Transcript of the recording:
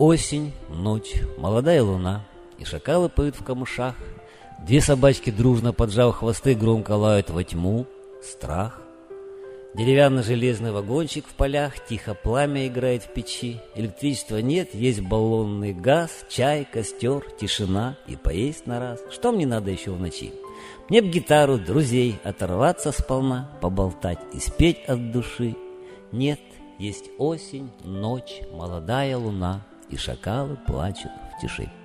Осень, ночь, молодая луна, и шакалы поют в камышах. Две собачки, дружно поджав хвосты, громко лают во тьму. Страх. Деревянно-железный вагончик в полях, тихо пламя играет в печи. Электричества нет, есть баллонный газ, чай, костер, тишина и поесть на раз. Что мне надо еще в ночи? Мне б гитару, друзей, оторваться сполна, поболтать и спеть от души. Нет, есть осень, ночь, молодая луна, и шакалы плачут в тиши.